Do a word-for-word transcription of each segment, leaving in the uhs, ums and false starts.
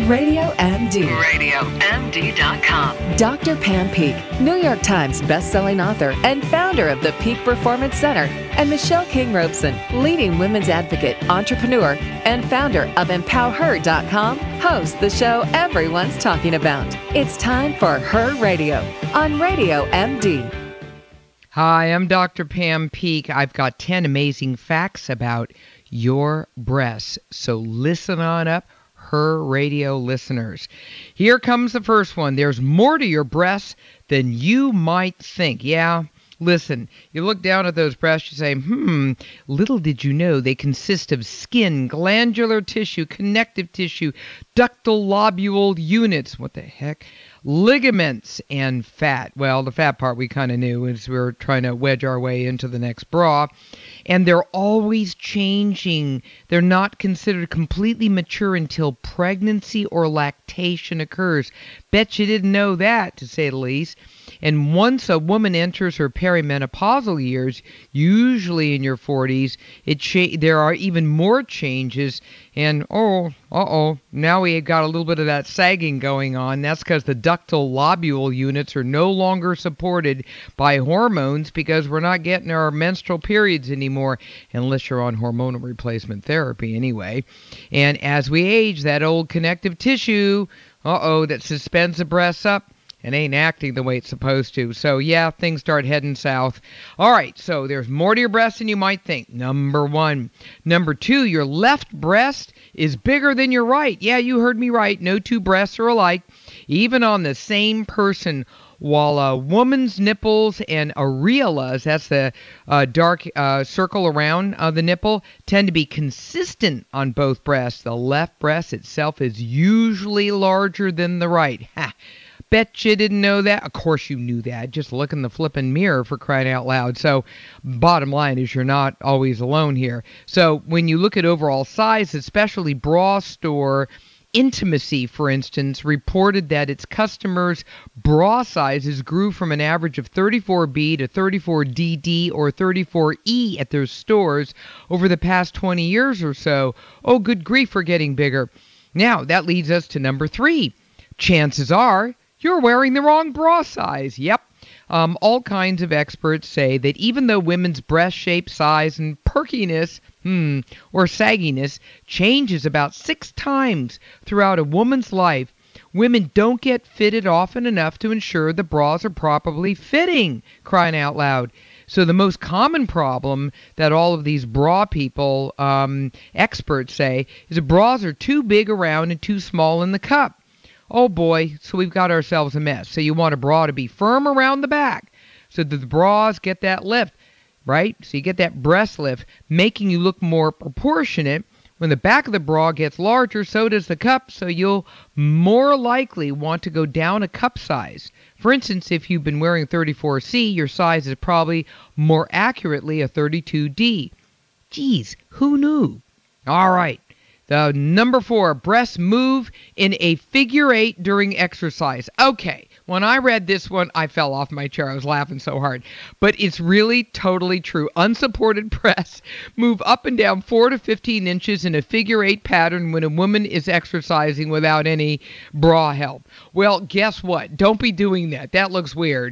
Radio M D. radio M D dot com. Doctor Pam Peak, New York Times bestselling author and founder of the Peak Performance Center, and Michelle King Robeson, leading women's advocate, entrepreneur, and founder of Empower Her dot com, hosts the show everyone's talking about. It's time for Her Radio on Radio M D. Hi, I'm Doctor Pam Peak. I've got ten amazing facts about your breasts, so listen on up, Her Radio listeners. Here comes the first one. There's more to your breasts than you might think. Yeah, listen, you look down at those breasts, you say, hmm, little did you know they consist of skin, glandular tissue, connective tissue, ductal lobule units, what the heck, ligaments, and fat. Well, the fat part we kind of knew as we were trying to wedge our way into the next bra. And they're always changing. They're not considered completely mature until pregnancy or lactation occurs. Bet you didn't know that, to say the least. And once a woman enters her perimenopausal years, usually in your forties, it cha- there are even more changes. And, oh, uh-oh, now we got a little bit of that sagging going on. That's because the ductal lobule units are no longer supported by hormones because we're not getting our menstrual periods anymore, unless you're on hormonal replacement therapy anyway. And as we age, that old connective tissue, uh-oh, that suspends the breasts up, and ain't acting the way it's supposed to. So, yeah, things start heading south. All right, so there's more to your breast than you might think. Number one. Number two, your left breast is bigger than your right. Yeah, you heard me right. No two breasts are alike, even on the same person. While a woman's nipples and areolas, that's the uh, dark uh, circle around uh, the nipple, tend to be consistent on both breasts. The left breast itself is usually larger than the right. Ha! Bet you didn't know that. Of course you knew that. Just look in the flipping mirror, for crying out loud. So bottom line is you're not always alone here. So when you look at overall size, especially bra store Intimacy, for instance, reported that its customers' bra sizes grew from an average of thirty-four B to thirty-four D D or thirty-four E at their stores over the past twenty years or so. Oh, good grief, we're getting bigger. Now, that leads us to number three. Chances are you're wearing the wrong bra size. Yep. Um, all kinds of experts say that even though women's breast shape, size, and perkiness, hmm, or sagginess changes about six times throughout a woman's life, women don't get fitted often enough to ensure the bras are properly fitting, crying out loud. So the most common problem that all of these bra people, um, experts say, is that bras are too big around and too small in the cup. Oh boy, so we've got ourselves a mess. So you want a bra to be firm around the back so that the bras get that lift, right? So you get that breast lift, making you look more proportionate. When the back of the bra gets larger, so does the cup, so you'll more likely want to go down a cup size. For instance, if you've been wearing thirty-four C, your size is probably more accurately a thirty-two D. Geez, who knew? All right. The number four, breasts move in a figure eight during exercise. Okay, when I read this one, I fell off my chair. I was laughing so hard. But it's really totally true. Unsupported breasts move up and down four to fifteen inches in a figure eight pattern when a woman is exercising without any bra help. Well, guess what? Don't be doing that. That looks weird.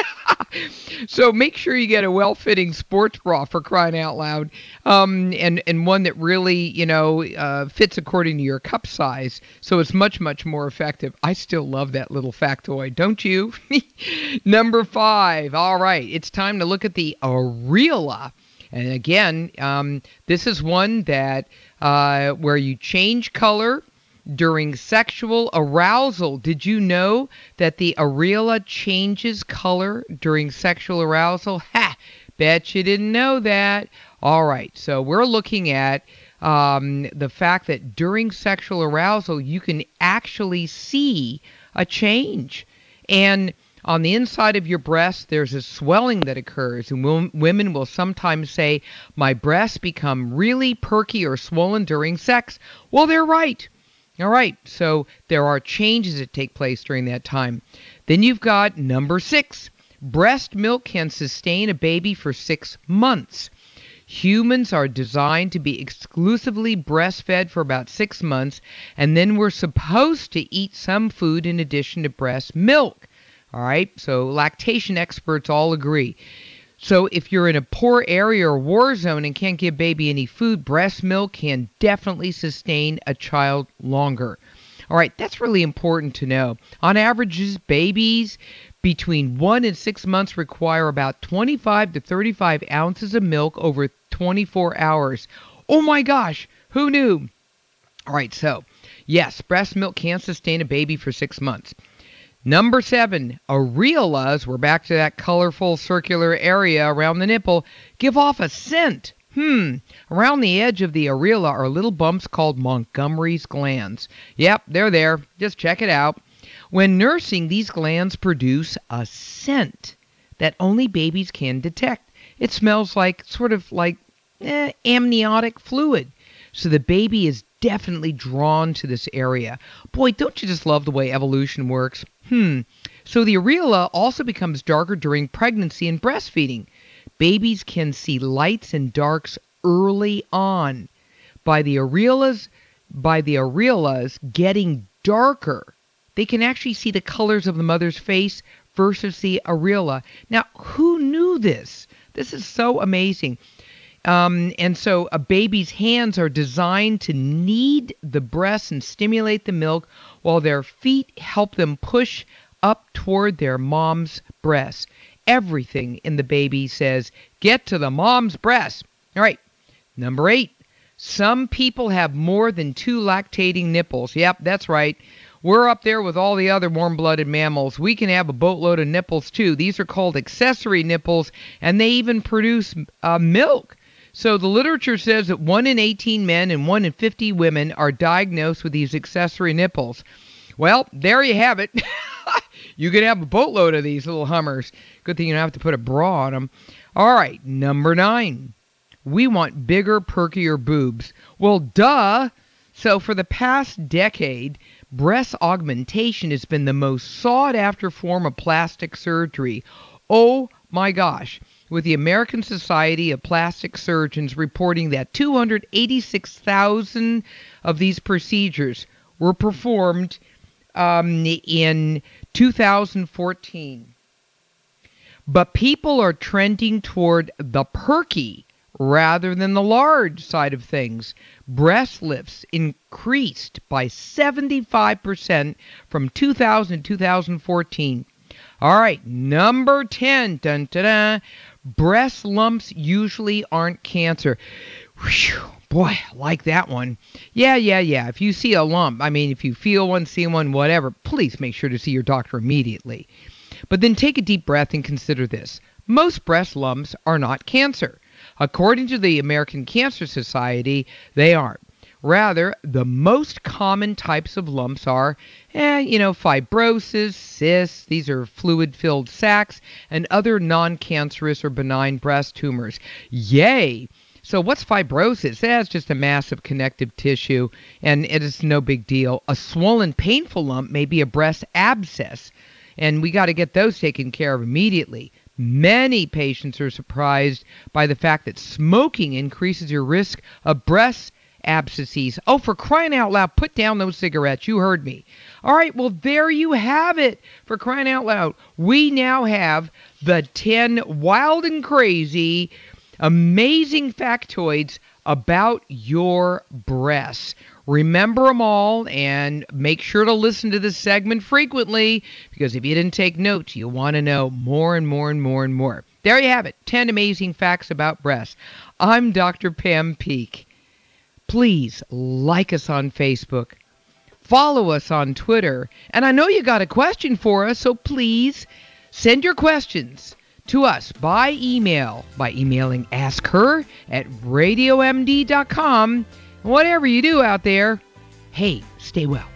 So make sure you get a well-fitting sports bra, for crying out loud, um, and, and one that really, you know, uh, fits according to your cup size, so it's much, much more effective. I still love that little factoid, don't you? Number five. All right, it's time to look at the areola. And again, um, this is one that uh, where you change color during sexual arousal. Did you know that the areola changes color during sexual arousal? Ha! Bet you didn't know that. All right, so we're looking at um, the fact that during sexual arousal, you can actually see a change. And on the inside of your breast, there's a swelling that occurs, and w- women will sometimes say, my breasts become really perky or swollen during sex. Well, they're right. All right, so there are changes that take place during that time. Then you've got number six. Breast milk can sustain a baby for six months. Humans are designed to be exclusively breastfed for about six months, and then we're supposed to eat some food in addition to breast milk. All right, so lactation experts all agree. So if you're in a poor area or war zone and can't give baby any food, breast milk can definitely sustain a child longer. All right, that's really important to know. On average, babies between one and six months require about twenty-five to thirty-five ounces of milk over twenty-four hours. Oh my gosh, who knew? All right, so yes, breast milk can sustain a baby for six months. Number seven, areolas, we're back to that colorful circular area around the nipple, give off a scent. Hmm, around the edge of the areola are little bumps called Montgomery's glands. Yep, they're there. Just check it out. When nursing, these glands produce a scent that only babies can detect. It smells like, sort of like eh, amniotic fluid. So the baby is definitely drawn to this area. Boy, don't you just love the way evolution works? Hmm. So the areola also becomes darker during pregnancy and breastfeeding. Babies can see lights and darks early on. By the areolas, by the areolas getting darker, they can actually see the colors of the mother's face versus the areola. Now, who knew this? This is so amazing. Um, and so a baby's hands are designed to knead the breast and stimulate the milk, while their feet help them push up toward their mom's breast. Everything in the baby says, get to the mom's breast. All right, number eight. Some people have more than two lactating nipples. Yep, that's right. We're up there with all the other warm-blooded mammals. We can have a boatload of nipples, too. These are called accessory nipples, and they even produce uh, milk. So the literature says that one in eighteen men and one in fifty women are diagnosed with these accessory nipples. Well, there you have it. You can have a boatload of these little Hummers. Good thing you don't have to put a bra on them. All right, number nine. We want bigger, perkier boobs. Well, duh. So for the past decade, breast augmentation has been the most sought-after form of plastic surgery. Oh my gosh. With the American Society of Plastic Surgeons reporting that two hundred eighty-six thousand of these procedures were performed um, in two thousand fourteen. But people are trending toward the perky rather than the large side of things. Breast lifts increased by seventy-five percent from two thousand to two thousand fourteen. All right, number ten. Dun, dun, dun. Breast lumps usually aren't cancer. Whew, boy, I like that one. Yeah, yeah, yeah. If you see a lump, I mean, if you feel one, see one, whatever, please make sure to see your doctor immediately. But then take a deep breath and consider this. Most breast lumps are not cancer. According to the American Cancer Society, they aren't. Rather, the most common types of lumps are, eh, you know, fibrosis, cysts, these are fluid-filled sacs, and other non-cancerous or benign breast tumors. Yay! So what's fibrosis? That's just a mass of connective tissue, and it is no big deal. A swollen, painful lump may be a breast abscess, and we got to get those taken care of immediately. Many patients are surprised by the fact that smoking increases your risk of breast abscesses. Oh, for crying out loud, put down those cigarettes. You heard me. All right, well, there you have it. For crying out loud, we now have the ten wild and crazy, amazing factoids about your breasts. Remember them all and make sure to listen to this segment frequently, because if you didn't take notes, you want to know more and more and more and more. There you have it, ten amazing facts about breasts. I'm Doctor Pam Peeke. Please like us on Facebook, follow us on Twitter, and I know you got a question for us, so please send your questions to us by email, by emailing ask her at radio m d dot com. Whatever you do out there, hey, stay well.